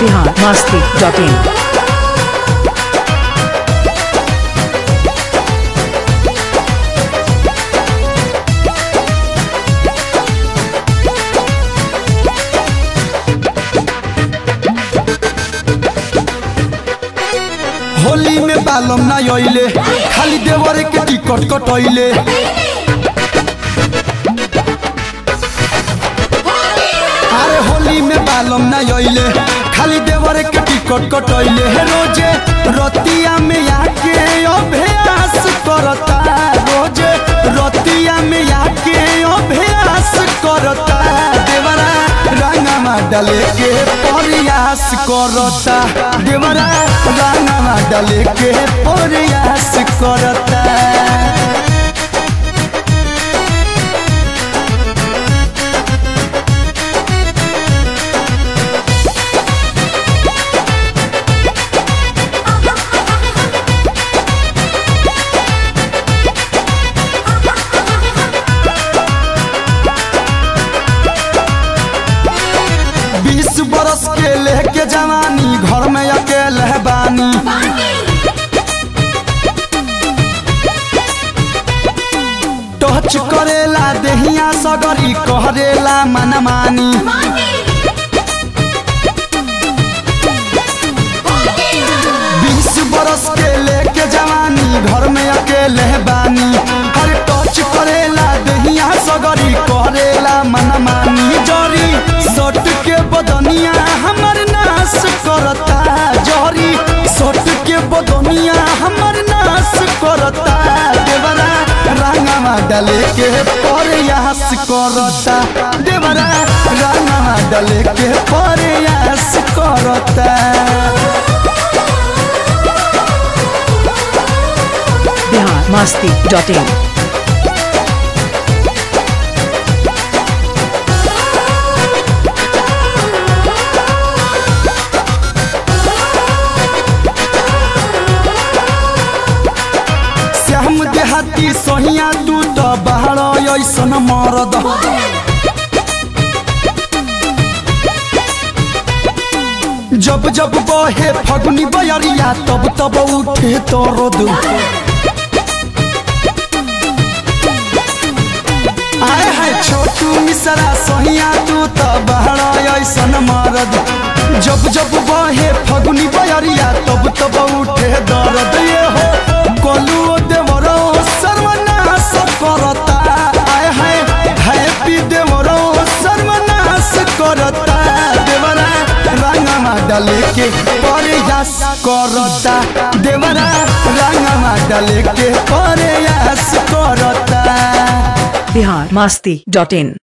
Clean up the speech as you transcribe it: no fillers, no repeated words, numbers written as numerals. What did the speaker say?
biharmasti.in। Holi में बालम ना आइले खाली देवर के टिकट कटैले। अरे होली में बालम ना आइले खाली देवर के टिकट कटैले। रोजे रतिया में आके अभ्यास करता, रोजे रतिया में आके अभ्यास करता। देवरा रंगमा डाले के प्रयास करता, देवरा रंगमा डाले के प्रयास करता। बरस के लेके जवानी घर में अकेले बानी। टच करेला देहिया सगरी कहरेला मनमानी। 20 बरस के लेके जवानी घर में अकेले बानी। हर टच करेला देहिया सगरी कहरेला मनमानी। जरी सट के बदनिया हमर नाश करता, जरी सट के बदनिया हमर नाश करता। देवरा रंगमा डाले के प्रयास करता, देवरा रंगमा डाले के प्रयास करता। biharmasti.in। श्याम देहाती सोहिया तू तो बाहर ऐसन मरद। जब जब बहे फगुनी बयरिया तब तब उठे तोरद। आए है छोटू मिश्रा सोहिया तू तो बाहर ऐसन मरद। जब जब बहे फगुनी बयरिया तब तब उठे दर्द। ये हो कलुओ देवरो सर्वनाश करता, आए है हैप्पी देवरो सर्वनाश करता। देवरा रंगमा डाले के प्रयास करता, देवरा रंगमा डाले के प्रयास करता। biharmasti.in।